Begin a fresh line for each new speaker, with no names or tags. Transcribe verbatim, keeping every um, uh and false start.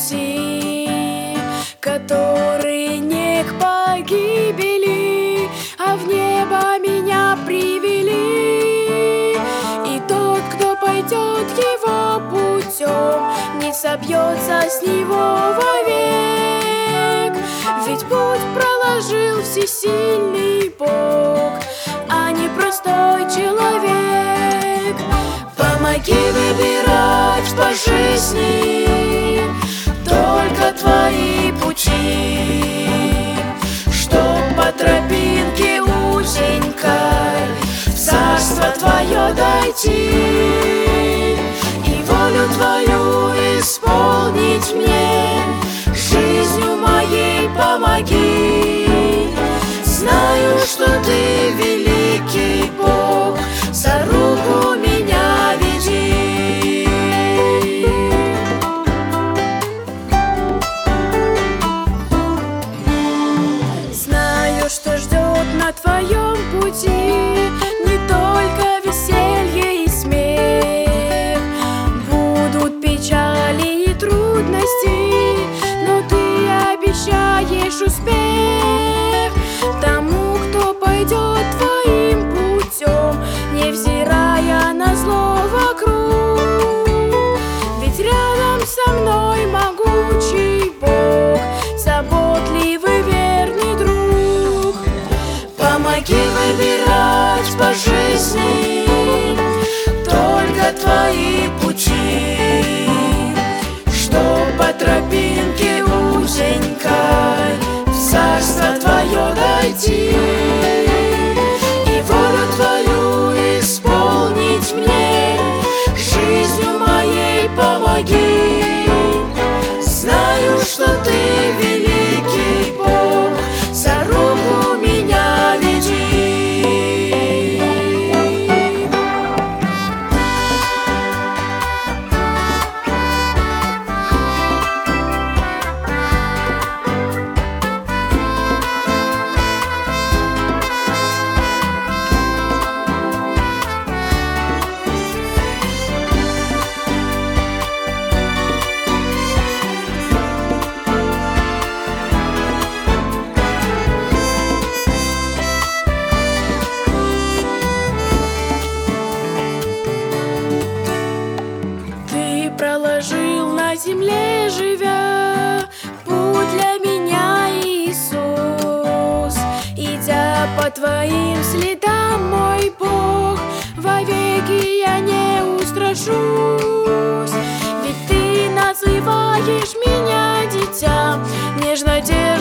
пути, которые не к погибели, а в небо меня привели. И тот, кто пойдет его путем, не собьется с него вовек. Ведь путь проложил всесильный Бог, а не простой человек. Помоги выбирать по жизни только твои пути, чтоб по тропинке узенькой в царство твое дойти, и волю твою исполнить мне, жизнью моей помоги. Знаю, что ты великий Бог, за руку меня веди. Знаю, что ждет на твоем пути не только веселье и смех, будут печали и трудности, но ты обещаешь успех тому, кто пойдет твоим путем, невзирая на зло вокруг. Ведь рядом со мной могучий Бог, заботливый верный друг. Помоги выбирать по жизни только твои пути, чтоб по тропинке узенькой в царство твое дойти, и волю твою исполнить мне, жизнью моей помоги. Знаю, что ты великий Бог, за руку меня веди. Проложил на земле, живя, путь для меня, Иисус. Идя по твоим следам, мой Бог, вовеки я не устрашусь. Ведь ты называешь меня дитя, нежно держишь